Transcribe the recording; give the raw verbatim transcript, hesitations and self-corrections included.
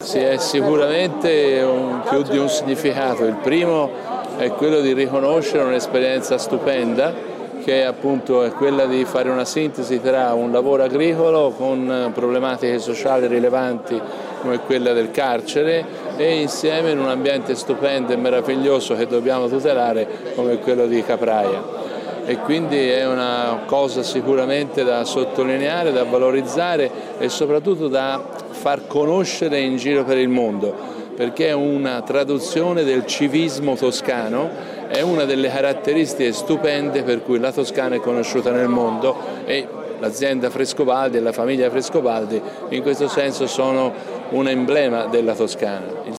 Sì, è sicuramente un, più di un significato. Il primo è quello di riconoscere un'esperienza stupenda, che appunto è quella di fare una sintesi tra un lavoro agricolo con problematiche sociali rilevanti come quella del carcere e insieme in un ambiente stupendo e meraviglioso che dobbiamo tutelare come quello di Capraia. E quindi è una cosa sicuramente da sottolineare, da valorizzare e soprattutto da far conoscere in giro per il mondo, perché è una traduzione del civismo toscano, è una delle caratteristiche stupende per cui la Toscana è conosciuta nel mondo e l'azienda Frescobaldi e la famiglia Frescobaldi in questo senso sono un emblema della Toscana.